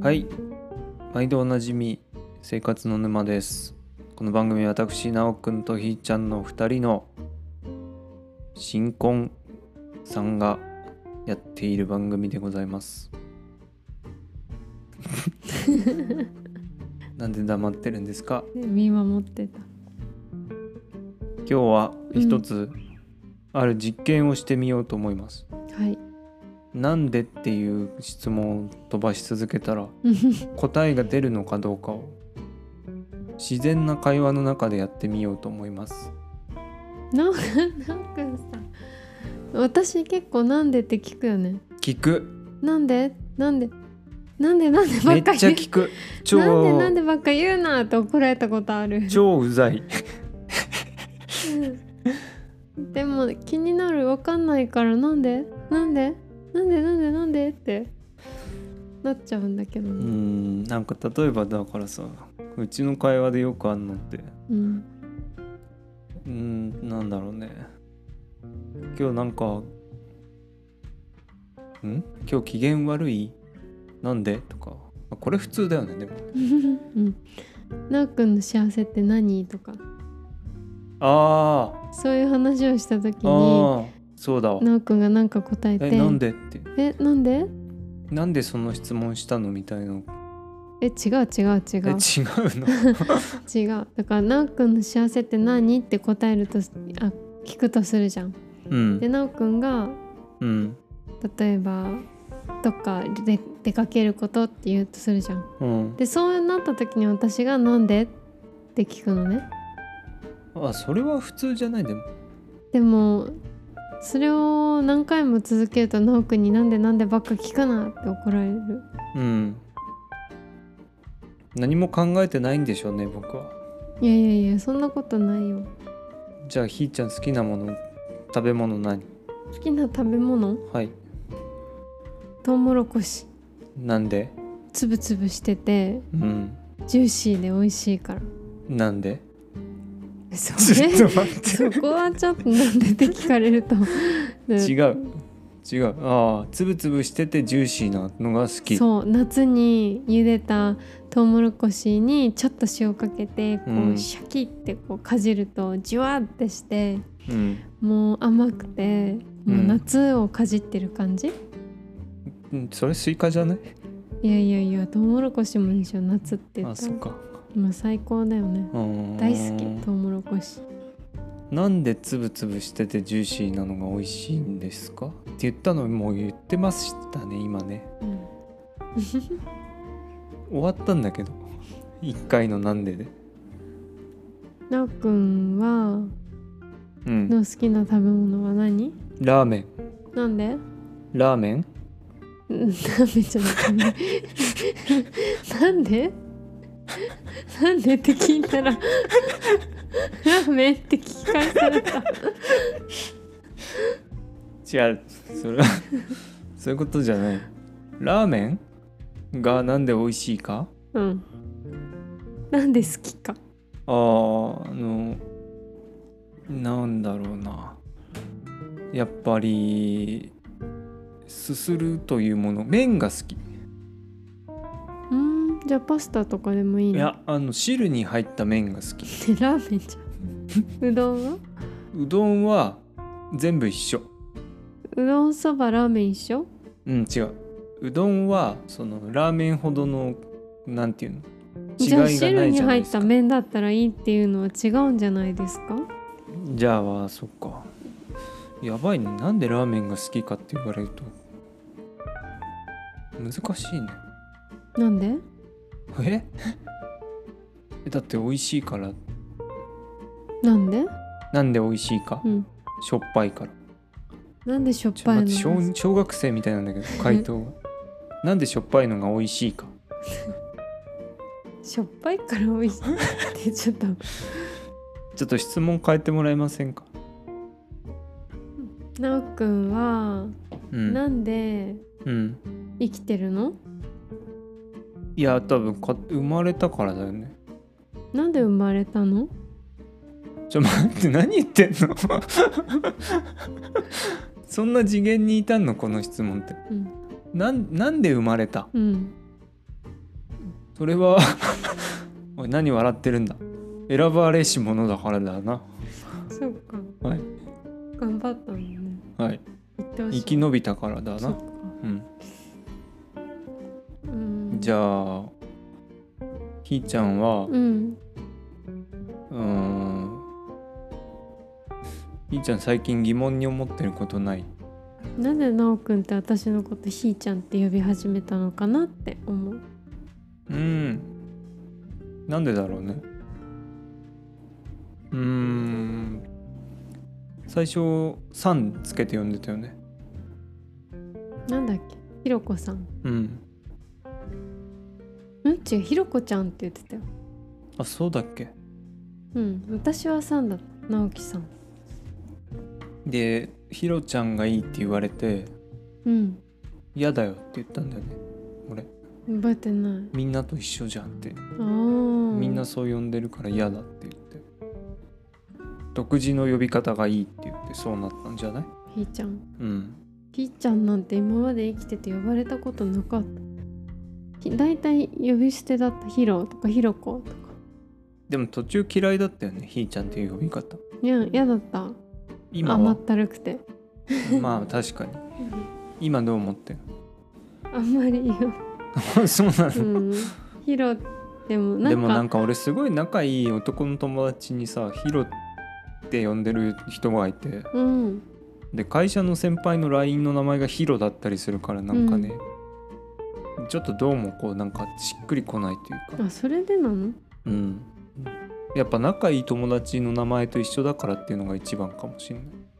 はい、毎度おなじみ生活の沼です。この番組は私なおくんとひーちゃんの2人の新婚さんがやっている番組でございますなんで黙ってるんですか？ 見守ってた。 今日は一つある実験をしてみようと思います。 はい。 なんでっていう質問を飛ばし続けたら答えが出るのかどうかを自然な会話の中でやってみようと思います。 なんかさ、私結構なんでって聞くよね。 聞く。 なんでばっかめっちゃ聞く。 なんでばっか言うなって怒られたことある。 超うざいでも気になる、わかんないからなんでってなっちゃうんだけどね。 なんか例えばだからさ、うちの会話でよくあんのってなんだろうね。今日なんか今日機嫌悪い？なんで？とか、これ普通だよね。でもなおくんの幸せって何？とかそういう話をした時にそうだわ。 なおくんがなんか答えてなんでって、なんでその質問したのみたいな。 違うの違う。だからなおくんの幸せって何って答えると聞くとするじゃん。でなおくんが例えばどっかで出かけることって言うとするじゃん。でそうなった時に私がなんでって聞くのね。 それは普通じゃない。 でもそれを何回も続けるとなおくんになんでばっか聞くなって怒られる。 何も考えてないんでしょうね、僕は。 いやそんなことないよ。 じゃあひーちゃん好きなもの、食べ物何？ 好きな食べ物？ はい。 トウモロコシ。 なんで？ つぶつぶしてて、ジューシーで美味しいから。 なんで？ ちょっと待って。そこはちょっとなんでって聞かれると違う。つぶつぶしててジューシーなのが好き。 そう、夏に茹でたトウモロコシにちょっと塩かけてこう、シャキってこうかじるとジュワってして、もう甘くてもう夏をかじってる感じ。 それスイカじゃない？ いやトウモロコシもでしょ、夏って言ったら。 そっか。 もう最高だよね。大好きトウモロコシ。 なんでつぶつぶしててジューシーなのが美味しいんですかって言ったのもう言ってましたね、今ね。終わったんだけど1回のなんでで。 なおくんはの好きな食べ物は何？ ラーメン。 なんで？ ラーメン？ ラーメンじゃなくてなんでって聞いたらラーメンって聞き返された。 違う、それはそういうことじゃない。ラーメンがなんで美味しいか？ なんで好きか。 なんだろうな。やっぱりすするというもの、麺が好き。 じゃあパスタとかでもいいの？ いや、汁に入った麺が好き。 ラーメンじゃん。うどんは？ うどんは全部一緒。 うどん、そば、ラーメン一緒？ 違う。うどんはそのラーメンほどのなんていうの、違いがないじゃないですか。 じゃあ汁に入った麺だったらいいっていうのは違うんじゃないですか？ じゃあそっか。やばいね。なんでラーメンが好きかって言われると難しいね。 なんで？ だって美味しいから。 なんで美味しいか？しょっぱいから。 なんでしょっぱいの？ 小学生みたいなんだけど回答がなんでしょっぱいのが美味しいか。 しょっぱいから美味しいってちょっと質問変えてもらえませんか？ なおくんは、なんで生きてるの？ いや、多分生まれたからだよね。 なんで生まれたの？ 待って、何言ってんのそんな次元にいたのこの質問って。なんで生まれた？ それはおい何笑ってるんだ。選ばれし者だからだな。 そうか。 はい。 頑張ったのね。 はい。生き延びたからだな。うん。じゃあひーちゃんは、ひーちゃん最近疑問に思ってることない？ なんでなおくんって私のことひーちゃんって呼び始めたのかなって思う。 なんでだろうね。最初さんつけて呼んでたよね。 なんだっけ、ひろこさん。違う、ひろこちゃんって言ってたよ。 あ、そうだっけ。 私はさんだった。直樹さんで、ひろちゃんがいいって言われて、嫌だよって言ったんだよね、俺。 覚えてない。 みんなと一緒じゃんって。みんなそう呼んでるから嫌だって言って、独自の呼び方がいいって言ってそうなったんじゃない？ ひーちゃん。ひーちゃんなんて今まで生きてて呼ばれたことなかった。だいたい呼び捨てだった。ひろとかひろことか。 でも途中嫌いだったよね、ひーちゃんっていう呼び方。 いや、嫌だった。今は甘ったるくて。 まあ確かに。今どう思ってんの？あんまりよ。 そうなの？ ヒロでもなんか俺すごい仲いい男の友達にさ、ヒロって呼んでる人がいて、で会社の先輩の LINE の名前がヒロだったりするから、なんかね、ちょっとどうもこうなんかしっくりこないというか。 あ、それでなの？ やっぱ仲いい友達の名前と一緒だからっていうのが一番かもしれない。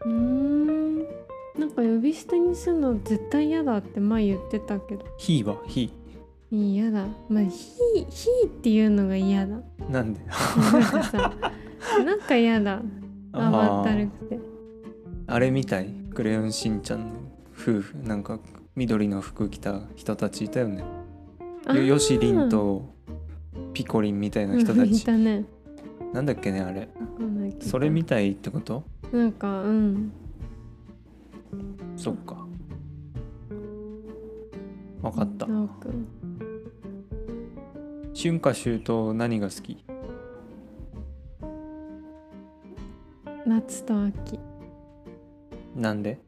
なんか呼び捨てにするの絶対嫌だって前言ってたけど。 ひーはひー。嫌だ。まあひーっていうのが嫌だ。 なんで？ なんかさ、なんか嫌だ。甘ったるくて。 あれみたい。クレヨンしんちゃんの夫婦、なんか緑の服着た人たちいたよね。ヨシリンとピコリンみたいな人たち。 いたね。 なんだっけねあれ。それみたいってこと？ なんかそっか。わかった。春夏秋冬何が好き？ 夏と秋。 なんで？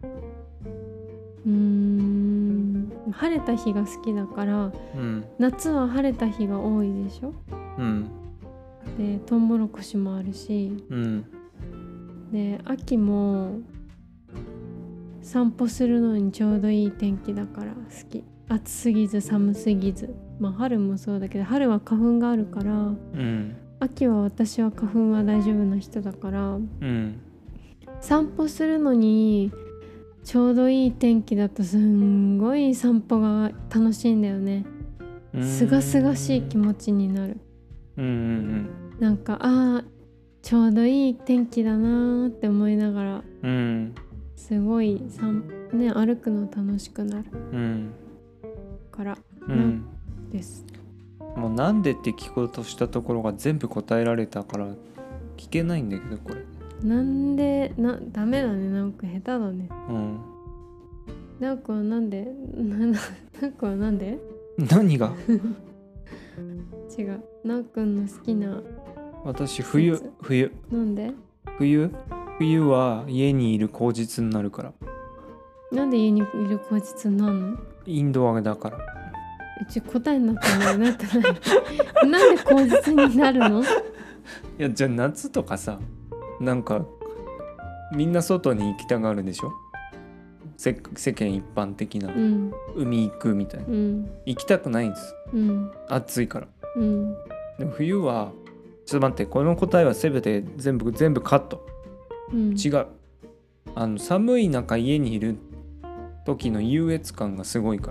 晴れた日が好きだから、夏は晴れた日が多いでしょ。でトウモロコシもあるし、で秋も散歩するのにちょうどいい天気だから好き。暑すぎず寒すぎず。まあ春もそうだけど、春は花粉があるから、秋は私は花粉は大丈夫な人だから、散歩するのにちょうどいい天気だとすんごい散歩が楽しいんだよね。すがすがしい気持ちになる。なんかちょうどいい天気だなって思いながら、すごい歩くの楽しくなる、から、です。 もうなんでって聞こうとしたところが全部答えられたから聞けないんだけど、これなんでダメだね。なんか下手だね。なんかはなんでなんかはなんで何が違う。なおくんの好きな。 私冬。 なんで？ 冬は家にいる口実になるから。 なんで家にいる口実になるの？ インドアだから。 うち答えになってないなってないなんで口実になるの？いや、じゃあ夏とかさ、なんかみんな外に行きたがるでしょ。世間一般的な、海行くみたいな、行きたくないんです、暑いから、でも冬はちょっと待って、この答えは全て全部カット、違う。寒い中家にいる時の優越感がすごいから。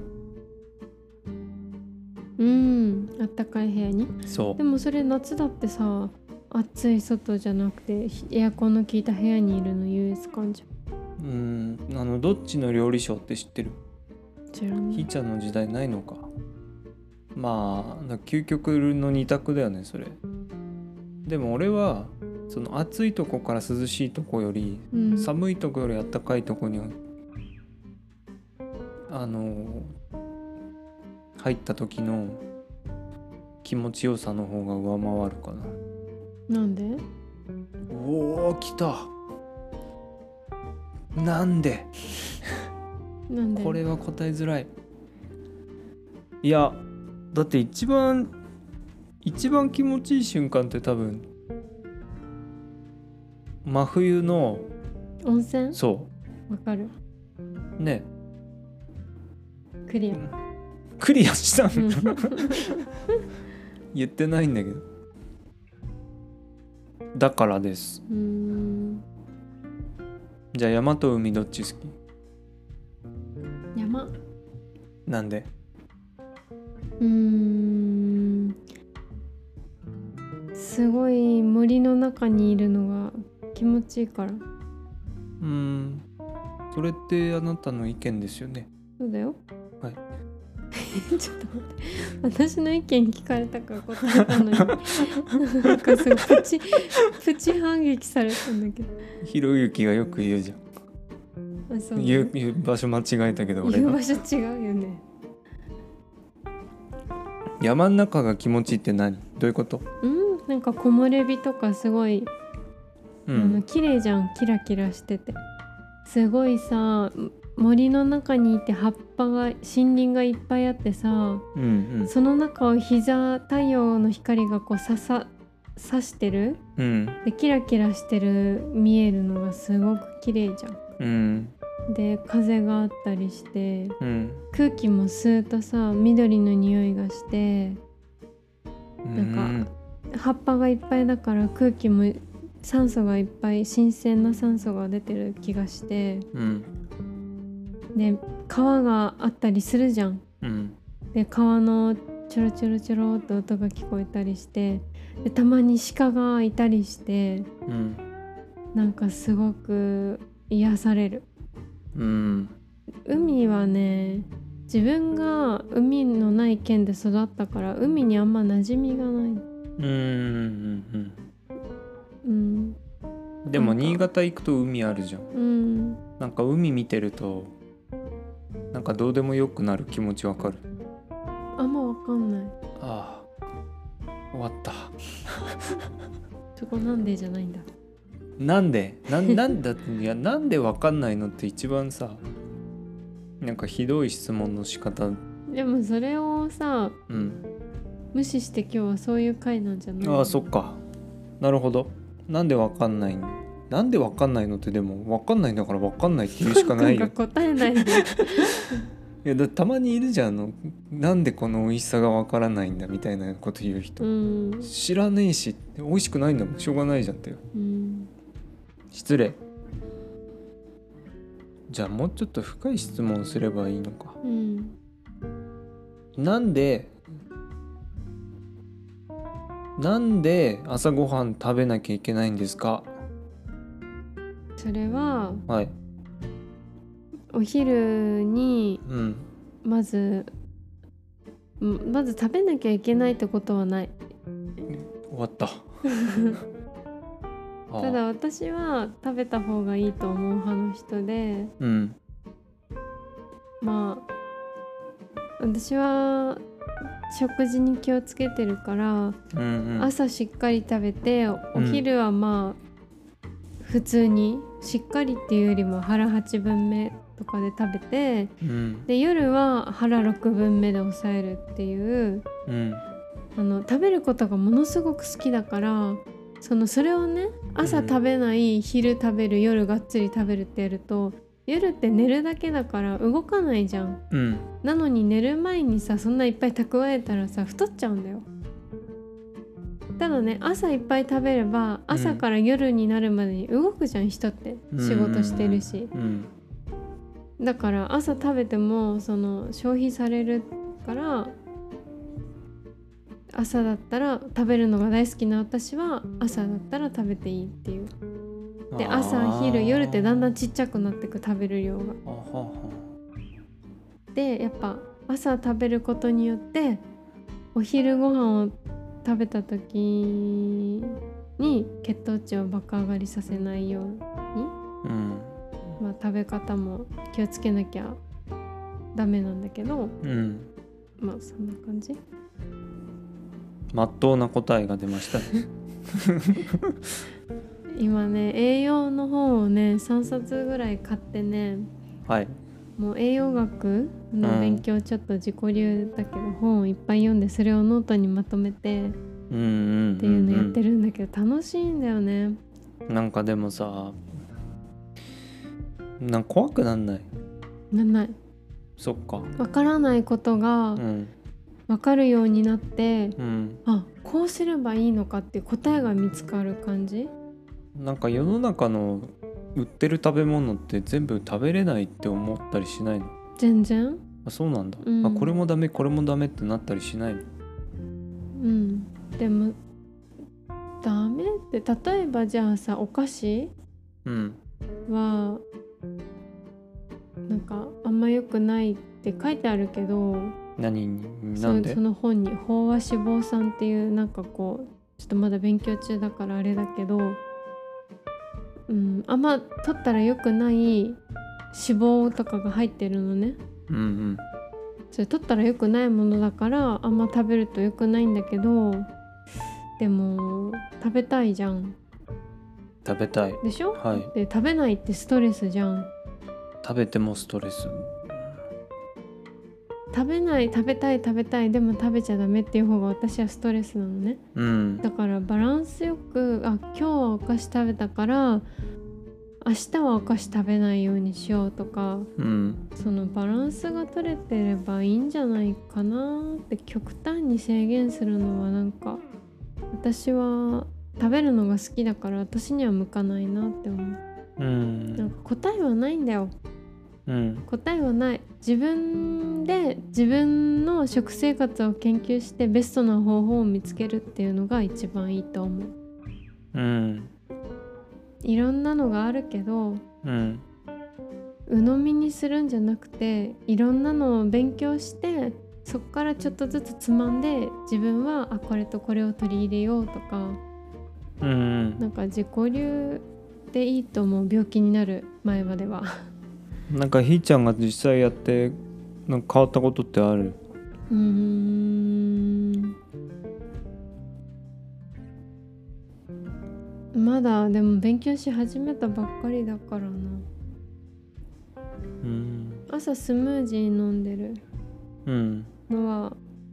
あったかい部屋に。 そう。 でもそれ夏だってさ、暑い外じゃなくてエアコンの効いた部屋にいるの優越感じゃん。 どっちの料理賞って知ってる？ 知らない。 ひーちゃんの時代ないのか。まあ究極の二択だよねそれ。でも俺はその暑いとこから涼しいとこより、寒いとこより暖かいとこに入った時の気持ちよさの方が上回るかな。なんで？ おー来た。なんでこれは答えづらい。いやだって一番気持ちいい瞬間って多分真冬の温泉。 そうわかるね。 クリアしたん言ってないんだけど。だからです。じゃあ山と海どっち好き？ 山。 なんで？ すごい森の中にいるのが気持ちいいから。 それってあなたの意見ですよね。 そうだよ。 はいちょっと待って、私の意見聞かれたから答えたのになんかすごいプチ反撃されたんだけど。 ひろゆきがよく言うじゃん。そう、言う場所間違えたけど俺言う場所違うよね。 山の中が気持ちいいって何？どういうこと？ なんか木漏れ日とかすごい、綺麗じゃん。キラキラしててすごいさ、森の中にいて葉っぱが森林がいっぱいあってさ、その中を太陽の光がこう刺してる、でキラキラしてる見えるのがすごく綺麗じゃん。で風があったりして、空気もスーッとさ緑の匂いがして、なんか葉っぱがいっぱいだから空気も酸素がいっぱい、新鮮な酸素が出てる気がして、で川があったりするじゃん。で川のちょろちょろちょろって音が聞こえたりして、でたまに鹿がいたりして、なんかすごく癒される。海はね、自分が海のない県で育ったから海にあんま馴染みがない。 でも新潟行くと海あるじゃん。なんか海見てるとなんかどうでもよくなる気持ちわかる？ あんまわかんない。 ああ、終わったそこなんでじゃないんだ。 なんでいやなんでわかんないのって一番さ、なんかひどい質問の仕方。 でもそれをさ、無視して今日はそういう回なんじゃない？ ああ、そっか。なるほど。なんでわかんないのって、でもわかんないんだからわかんないって言うしかないよ。 なんか答えないでいやだたまにいるじゃん、なんでこの美味しさがわからないんだみたいなこと言う人。知らねえし、美味しくないんだもん、しょうがないじゃんってよ。失礼。じゃあもうちょっと深い質問すればいいのか。なんで朝ごはん食べなきゃいけないんですか？ それは、 はい、 お昼にまず食べなきゃいけないってことはない。 終わったただ私は食べた方がいいと思う派の人で、まあ私は食事に気をつけてるから、朝しっかり食べて、お昼はまあ普通にしっかりっていうよりも腹8分目とかで食べて、で夜は腹6分目で抑えるっていう、食べることがものすごく好きだから、それをね、朝食べない、昼食べる、夜がっつり食べるってやると、夜って寝るだけだから動かないじゃん。なのに寝る前にさ、そんないっぱい蓄えたらさ太っちゃうんだよ。ただね、朝いっぱい食べれば朝から夜になるまでに動くじゃん、人って仕事してるし、だから朝食べても消費されるから、朝だったら食べるのが大好きな私は朝だったら食べていいっていう。で朝昼夜ってだんだんちっちゃくなってく、食べる量が。でやっぱ朝食べることによってお昼ご飯を食べた時に血糖値を爆上がりさせないように、まあ、食べ方も気をつけなきゃダメなんだけど、まあそんな感じ。 まっとうな答えが出ましたね今ね栄養の本をね3冊ぐらい買ってね、 はい、 もう栄養学の勉強ちょっと自己流だけど、本をいっぱい読んでそれをノートにまとめてっていうのやってるんだけど楽しいんだよね。 なんかでもさ怖くなんない？ なんない。 そっか。 わからないことがわかるようになって、あ、こうすればいいのかっていう答えが見つかる感じ。 なんか世の中の売ってる食べ物って全部食べれないって思ったりしないの？ 全然。 あ、そうなんだ、あ、これもダメこれもダメってなったりしないの？ でもダメって例えばじゃあさお菓子はなんかあんま良くないって書いてあるけど、 なんで？ その本に飽和脂肪酸っていうなんかこうちょっとまだ勉強中だからあれだけど、あんま取ったら良くない脂肪とかが入ってるのね。それ取ったら良くないものだからあんま食べると良くないんだけど、でも食べたいじゃん。 食べたいでしょ？ はい。 で食べないってストレスじゃん。 食べてもストレス。 食べたいでも食べちゃダメっていう方が私はストレスなのね、だからバランスよく、今日はお菓子食べたから明日はお菓子食べないようにしようとか、そのバランスが取れてればいいんじゃないかなって。極端に制限するのはなんか私は食べるのが好きだから私には向かないなって思う。なんか答えはないんだよ。答えはない。自分で自分の食生活を研究してベストな方法を見つけるっていうのが一番いいと思う。いろんなのがあるけど、鵜呑みにするんじゃなくていろんなのを勉強してそこからちょっとずつつまんで自分はこれとこれを取り入れようとか、なんか自己流でいいと思う。病気になる前まではなんかひーちゃんが実際やってなんか変わったことってある？ まだでも勉強し始めたばっかりだからな。朝スムージー飲んでるのは、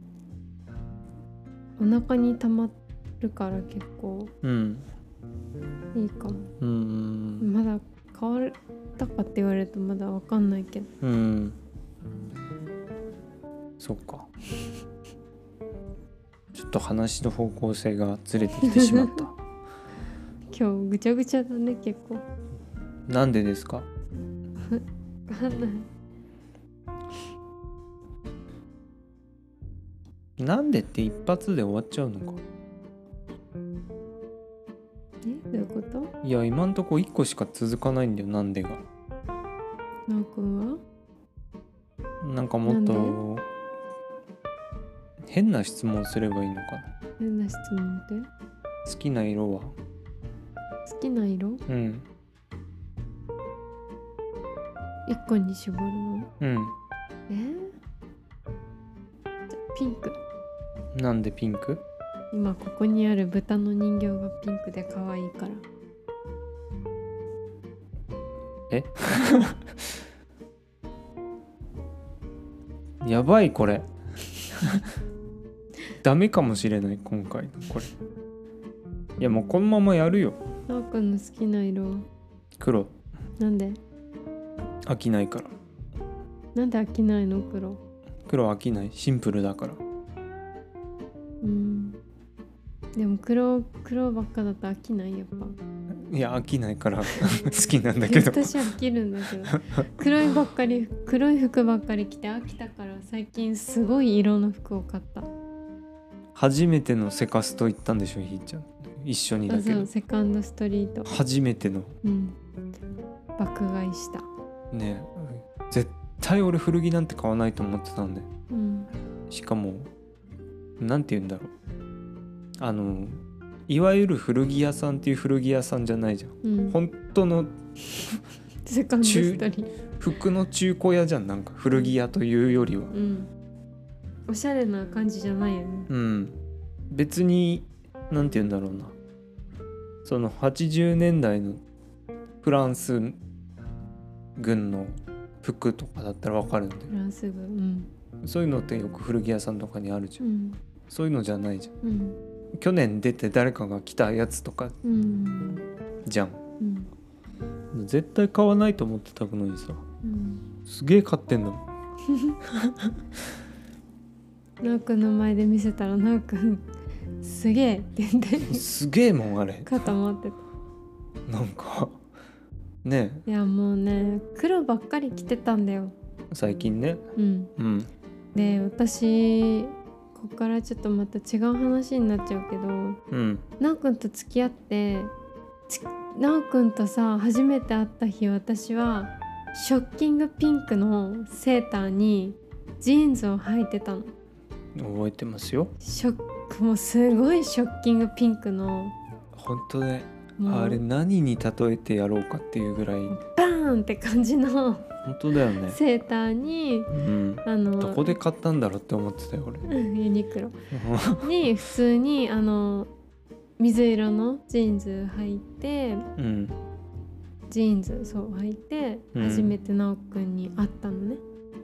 お腹に溜まるから結構いいかも。まだ変わったかって言われるとまだ分かんないけど。 そっかちょっと話の方向性がずれてきてしまった今日ぐちゃぐちゃだね結構。 なんでですか？ 分かんない。 なんでって一発で終わっちゃうのか。 どういうこと？ いや今んとこ1個しか続かないんだよ。なんでが。 なおくんはなんかもっと変な質問すればいいのかな。 変な質問って？ 好きな色は？ 好きな色？1個に絞るの？ピンク。 なんでピンク？ 今ここにある豚の人形がピンクで可愛いから。 やばいこれダメかもしれない今回のこれ。いやもうこのままやるよ。 なおくんの好きな色は？ 黒。 なんで？ 飽きないから。 なんで飽きないの？ 黒飽きない。シンプルだから。 でも黒ばっかだと飽きない？やっぱ。 いや飽きないから好きなんだけど私は飽きるんだけど黒い服ばっかり着て飽きたから最近すごい色の服を買った。 初めてのセカスト行ったんでしょひーちゃん。一緒にだけど。 そうセカンドストリート初めての。 爆買いしたね。絶対俺古着なんて買わないと思ってたんで、しかもなんて言うんだろう、いわゆる古着屋さんっていう古着屋さんじゃないじゃん、本当のセカンドストリート服の中古屋じゃん。なんか古着屋というよりは、 おしゃれな感じじゃないよね。 別になんて言うんだろうな、その80年代のフランス軍の服とかだったらわかるんだよ。 フランス軍、 そういうのってよく古着屋さんとかにあるじゃん、そういうのじゃないじゃん、去年出て誰かが着たやつとか、じゃん、絶対買わないと思ってたのにさ、すげえ買ってんの。 なおくんの前で見せたらなおくんすげえって言ってすげえもんあれかと思ってた。なんかねえ、いやもうね黒ばっかり着てたんだよ最近ね。 で私ここからちょっとまた違う話になっちゃうけど、なおくんと付き合ってなおくんとさ初めて会った日、私はショッキングピンクのセーターにジーンズを履いてたの。 覚えてますよ。 もうすごいショッキングピンクの、 本当ね、あれ何に例えてやろうかっていうぐらいバーンって感じの本当だよね。 セーターに、 どこで買ったんだろうって思ってたよ俺。 ユニクロに普通に水色のジーンズ履いて、ジーンズそう履いて初めてなおくんに会ったのね。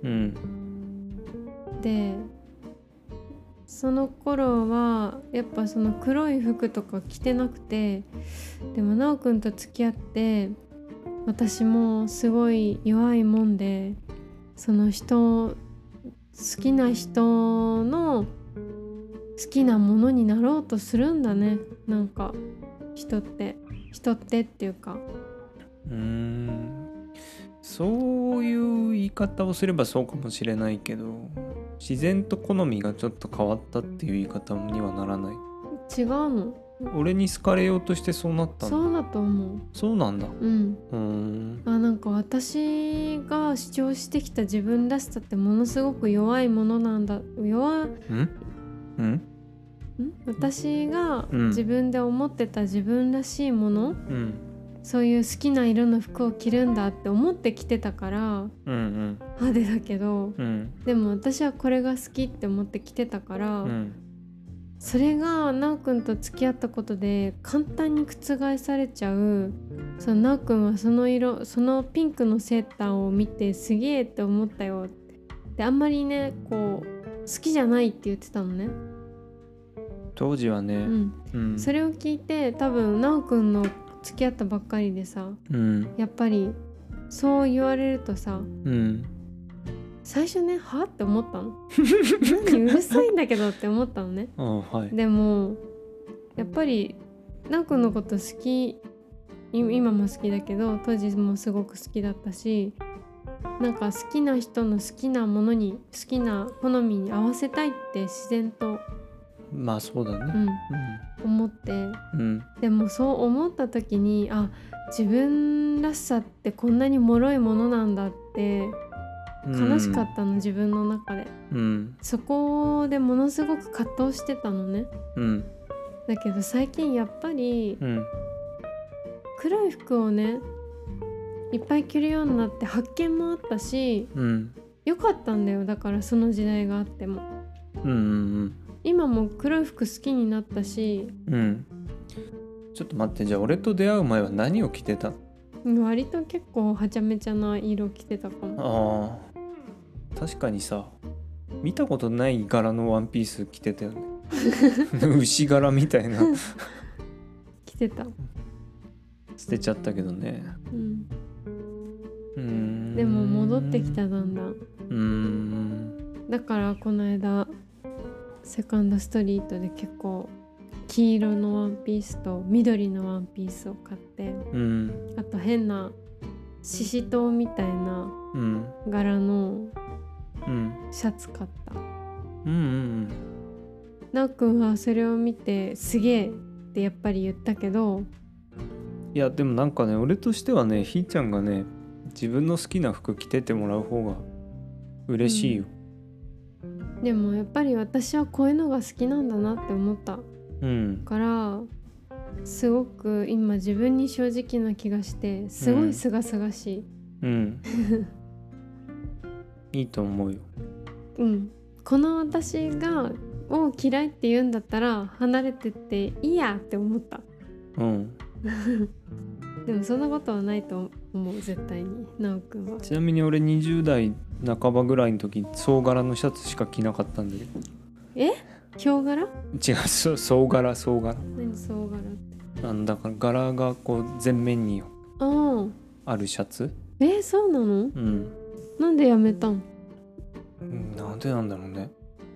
でその頃はやっぱその黒い服とか着てなくて、でもなおくんと付き合って私もすごい弱いもんで、その好きな人の好きなものになろうとするんだね。なんか人ってっていうか、 そういう言い方をすればそうかもしれないけど、自然と好みがちょっと変わったっていう言い方にはならない。 違うの。 俺に好かれようとしてそうなったの。 そうだと思う。 そうなんだ。 なんか私が主張してきた自分らしさってものすごく弱いものなんだ。私が自分で思ってた自分らしいもの、そういう好きな色の服を着るんだって思って着てたから、派手だけど、でも私はこれが好きって思って着てたから、それがなおくんと付き合ったことで簡単に覆されちゃう。そのなおくんはそのピンクのセーターを見てすげえって思ったよで、あんまりねこう好きじゃないって言ってたのね当時はね。 それを聞いて多分なおくんの付き合ったばっかりでさ、やっぱりそう言われるとさ、最初ねはって思ったの何うるさいんだけどって思ったのね。でもやっぱりなおくんのこと好き、今も好きだけど当時もすごく好きだったし、なんか好きな人の好きなものに好きな好みに合わせたいって自然とまあそうだね、 思って、でもそう思った時に自分らしさってこんなに脆いものなんだって悲しかったの、自分の中で、そこでものすごく葛藤してたのね、だけど最近やっぱり、黒い服をねいっぱい着るようになって発見もあったし、よかったんだよ。だからその時代があっても、今も黒い服好きになったし、 ちょっと待って、じゃあ俺と出会う前は何を着てた？ 割と結構はちゃめちゃな色着てたかも。 確かにさ、見たことない柄のワンピース着てたよね牛柄みたいな着てた。 捨てちゃったけどね。 でも戻ってきた、だんだん。だからこの間セカンドストリートで結構黄色のワンピースと緑のワンピースを買って、あと変なシシトウみたいな柄のシャツ買った。なおくんはそれを見てすげえってやっぱり言ったけど、 いやでもなんかね、俺としてはね、ひーちゃんがね自分の好きな服着ててもらう方が嬉しいよ、 でもやっぱり私はこういうのが好きなんだなって思った、からすごく今自分に正直な気がしてすごいすがすがしい。いいと思うよ。 この私がを嫌いって言うんだったら離れてっていいやって思った。でもそんなことはないと思う、絶対に。なおくんは。 ちなみに俺20代半ばぐらいの時総柄のシャツしか着なかったんだけど。 ヒョウ柄？違う、総柄。 何総柄って？ だから柄がこう全面にあるシャツ。 そうなの？なんでやめたん？ なんでなんだろうね。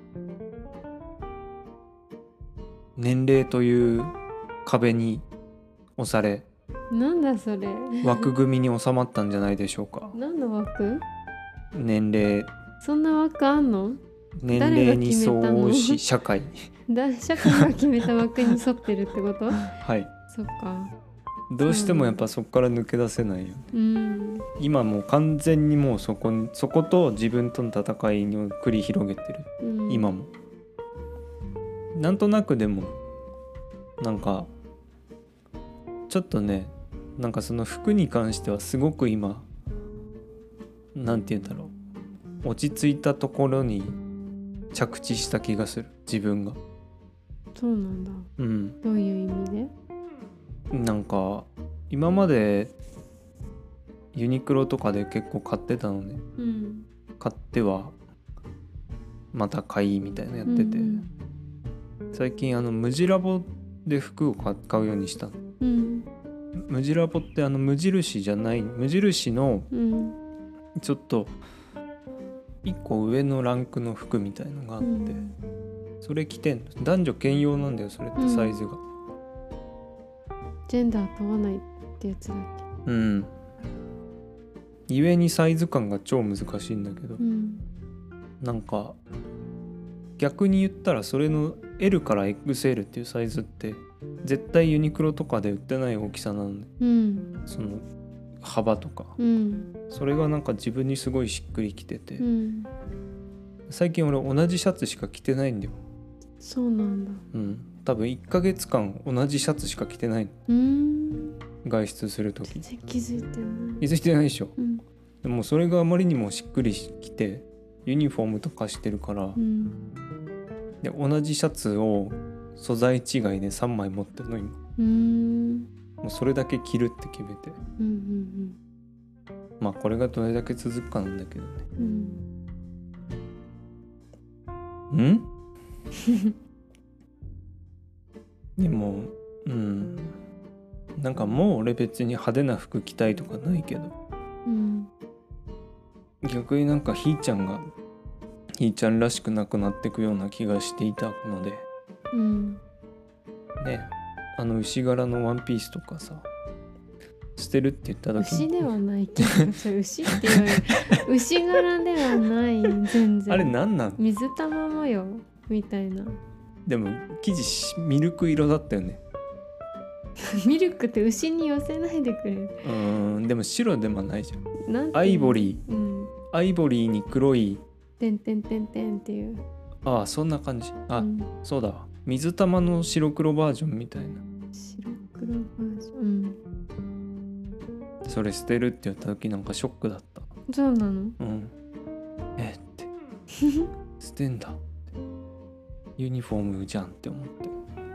年齢という壁に押され、 なんだそれ。 枠組みに収まったんじゃないでしょうか。 何の枠？ 年齢。 そんな枠あんの？ 年齢に相応し社会社会が決めた枠に沿ってるってこと？ はい。 そっか。 どうしてもやっぱそこから抜け出せないよね。今もう完全にもうそこと自分との戦いを繰り広げてる、今も。なんとなくでもなんかちょっとね、なんかその服に関してはすごく今なんて言うんだろう、落ち着いたところに着地した気がする、自分が。 そうなんだ。どういう意味で？ なんか今までユニクロとかで結構買ってたのね、買ってはまた買いみたいなやってて、最近ムジラボで服を買うようにしたの。ムジラボって無印じゃない、無印のちょっと1個上のランクの服みたいのがあって、それ着てんの。男女兼用なんだよそれってサイズが。 ジェンダー問わないってやつだっけ？ 故にサイズ感が超難しいんだけど、なんか逆に言ったらそれの L から XL っていうサイズって絶対ユニクロとかで売ってない大きさなので、その幅とか、それがなんか自分にすごいしっくりきてて、最近俺同じシャツしか着てないんだよ。 そうなんだ。 多分1ヶ月間同じシャツしか着てないの。外出するとき。 全然気づいてない。 気づいてないでしょ。でもそれがあまりにもしっくりきてユニフォームとかしてるから、で同じシャツを素材違いで3枚持ってるの今。もうそれだけ着るって決めて、まあこれがどれだけ続くかなんだけどね。でもなんかもう俺別に派手な服着たいとかないけど、逆になんかひーちゃんがひーちゃんらしくなくなってくような気がしていたので、ね、牛柄のワンピースとかさ捨てるって言った時に、牛ではないけどそれ牛って言われる牛柄ではない、全然。 あれなんなん？ 水玉模様みたいな。 でも生地ミルク色だったよね。 ミルクって牛に寄せないでくれる。 でも白でもないじゃん。なんてアイボリー、アイボリーに黒いてんてんてんてんっていう。 ああそんな感じ。そうだわ、水玉の白黒バージョンみたいな。 白黒バージョン。 それ捨てるって言った時なんかショックだった。 そうなの？ って捨てんだって、ユニフォームじゃんって思って。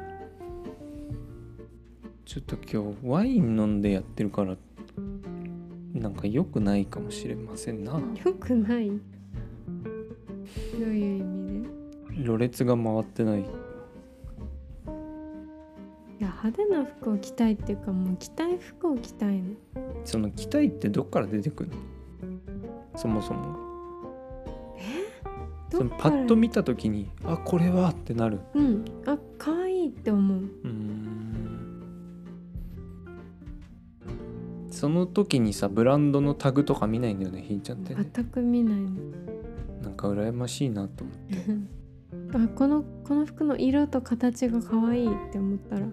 ちょっと今日ワイン飲んでやってるからなんか良くないかもしれませんな。 良くない？どういう意味で？ ろれつが回ってない。いや派手な服を着たいっていうか、もう着たい服を着たいの。 その着たいってどっから出てくるの？そもそも。そのパッと見た時にあこれはってなる。 あ可愛いって思う。 その時にさブランドのタグとか見ないんだよね、ひーちゃんってね。 全く見ないの。 なんか羨ましいなと思ってこの服の色と形が可愛いって思ったら。 だ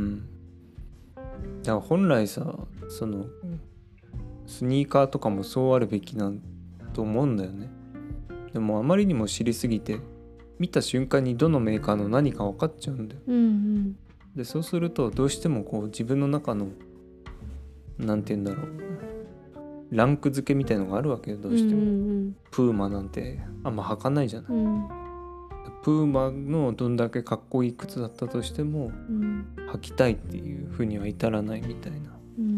から本来さそのスニーカーとかもそうあるべきなんと思うんだよね。でもあまりにも知りすぎて見た瞬間にどのメーカーの何か分かっちゃうんだよ。でそうするとどうしてもこう自分の中のなんて言うんだろう、ランク付けみたいのがあるわけよ、どうしても。プーマなんてあんま履かないじゃない。 プーマのどんだけかっこいい靴だったとしても、履きたいっていうふうには至らないみたいな、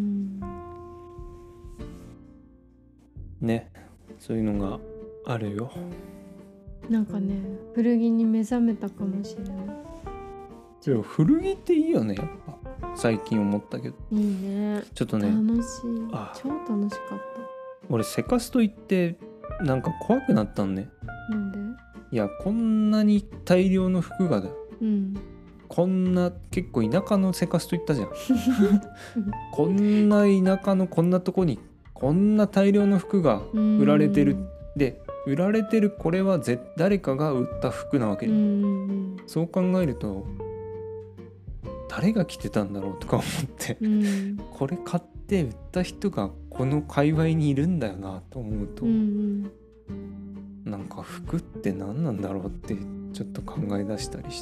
ね、そういうのがあるよ。 なんかね、古着に目覚めたかもしれない。 でも古着っていいよね、やっぱ最近思ったけど。いいね。 ちょっとね、 楽しい。超楽しかった。 俺セカスト行ってなんか怖くなったんね。 なんで？ いや、こんなに大量の服がだよ、こんな結構田舎のセカスト行ったじゃんこんな田舎のこんなとこにこんな大量の服が売られてる。で売られてるこれは誰かが売った服なわけで、そう考えると誰が着てたんだろうとか思って、これ買って売った人がこの界隈にいるんだよなと思うと、なんか服って何なんだろうってちょっと考え出したりして、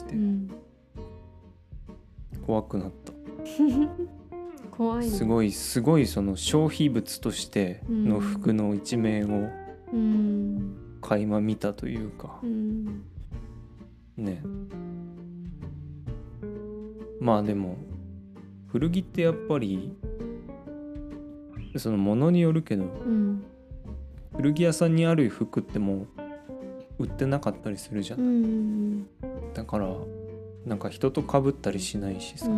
怖くなった怖いね。 すごいその消費物としての服の一面を垣間見たというか、ね。まあでも古着ってやっぱりそのものによるけど、古着屋さんにある服ってもう売ってなかったりするじゃん、だからなんか人と被ったりしないしさ、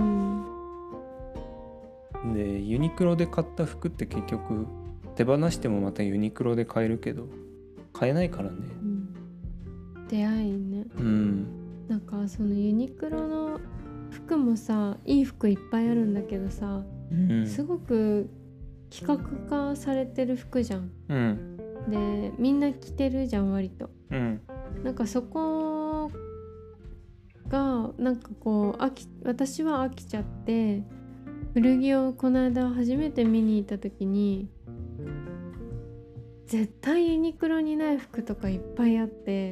でユニクロで買った服って結局手放してもまたユニクロで買えるけど買えないからね、 出会いね。なんかそのユニクロの服もさ、いい服いっぱいあるんだけどさ、すごく規格化されてる服じゃん、でみんな着てるじゃん割と、なんかそこがなんかこう私は飽きちゃって、古着をこの間初めて見に行った時に絶対ユニクロにない服とかいっぱいあって、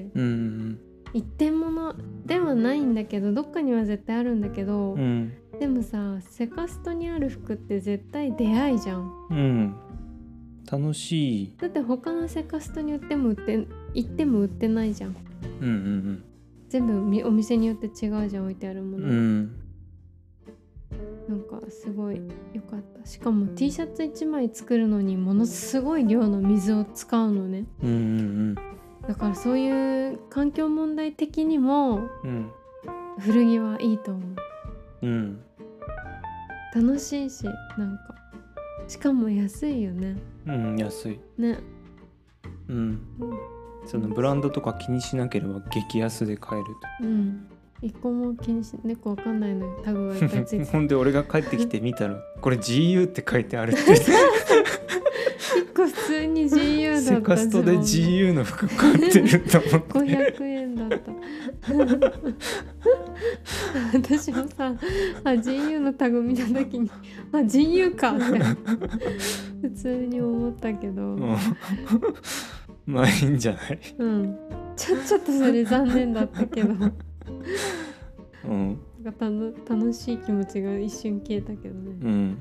一点物ではないんだけどどっかには絶対あるんだけど、でもさセカストにある服って絶対出会いじゃん、 楽しい。 だって他のセカストに行っても売ってないじゃん、全部お店によって違うじゃん、置いてあるもの、なんかすごい良かった。しかも T シャツ1枚作るのにものすごい量の水を使うのね、だからそういう環境問題的にも、古着はいいと思う、楽しいし、なんかしかも安いよね。 安いね。 そのブランドとか気にしなければ激安で買えると。 一個も気にし猫わかんないのよ、タグがいっぱいついてほんで俺が帰ってきて見たらこれ GU って書いてあるって一個普通に GU だったじゃん。 セカストで GU の服買ってると思って 500円だった私もさGU のタグ見た時にGU かって普通に思ったけど、 まあいいんじゃない。 ちょっとそれ残念だったけど楽しい気持ちが一瞬消えたけどね。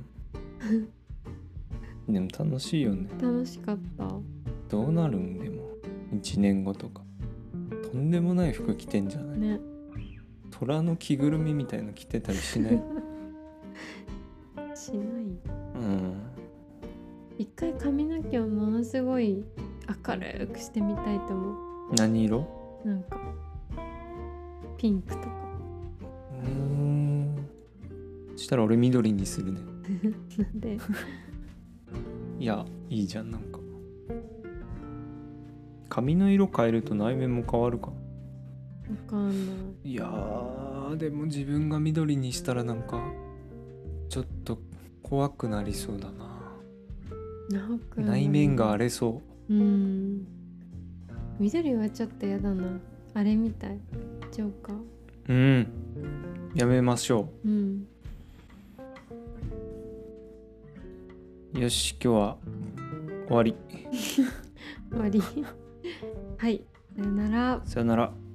でも楽しいよね。 楽しかった。 どうなるんでも1年後とかとんでもない服着てんじゃないね。虎の着ぐるみみたいの着てたりしないしない。一回髪の毛をものすごい明るくしてみたいと思う。 何色？ なんかピンクとか。 そしたら俺緑にするねなんで？ いやいいじゃん。なんか髪の色変えると内面も変わるか。わかんない。 いやでも自分が緑にしたらなんかちょっと怖くなりそうだな。内面が荒れそう。 緑はちょっとやだな。あれみたい。ジョーカー。 やめましょう。よし、今日は終わり。 終わり。はい、さよなら。 さよなら。